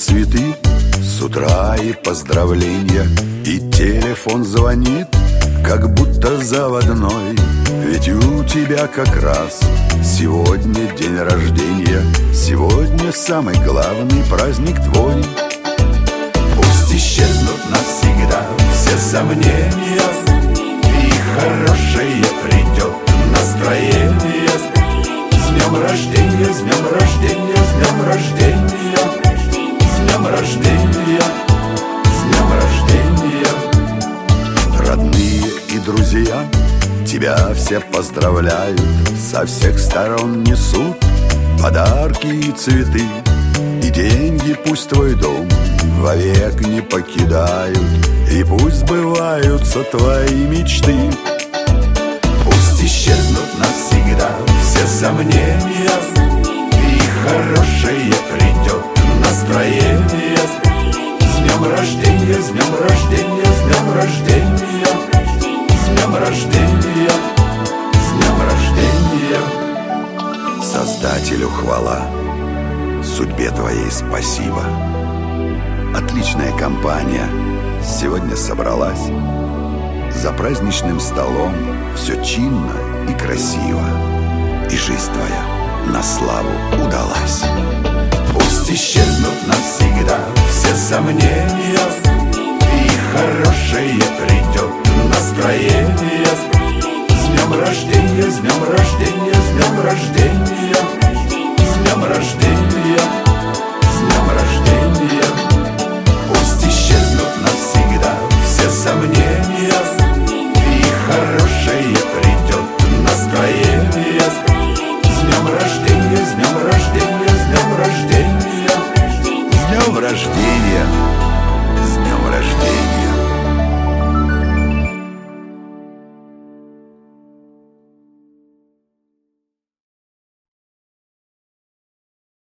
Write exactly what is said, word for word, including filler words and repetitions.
цветы, с утра и поздравления, и телефон звонит, как будто заводной. Ведь у тебя как раз сегодня день рождения, сегодня самый главный праздник твой. Пусть исчезнут навсегда все сомнения, и хорошее придет настроение. С днем рождения, с днем рождения, с днем рождения, с днем рождения, с днем рождения. Родные и друзья тебя все поздравляют, со всех сторон несут подарки и цветы, и деньги пусть твой дом вовек не покидают, и пусть сбываются твои мечты. Пусть исчезнут навсегда все сомнения, и хорошее придет настроение. С днем рождения, с днем рождения, с днем рождения, с днем рождения, с днем рождения. Создателю хвала, судьбе твоей спасибо. Отличная компания сегодня собралась. За праздничным столом все чинно и красиво, и жизнь твоя на славу удалась. Пусть исчезнут навсегда все сомнения, и хорошее придет настроение. С днем рождения, с днем рождения, с днем рождения,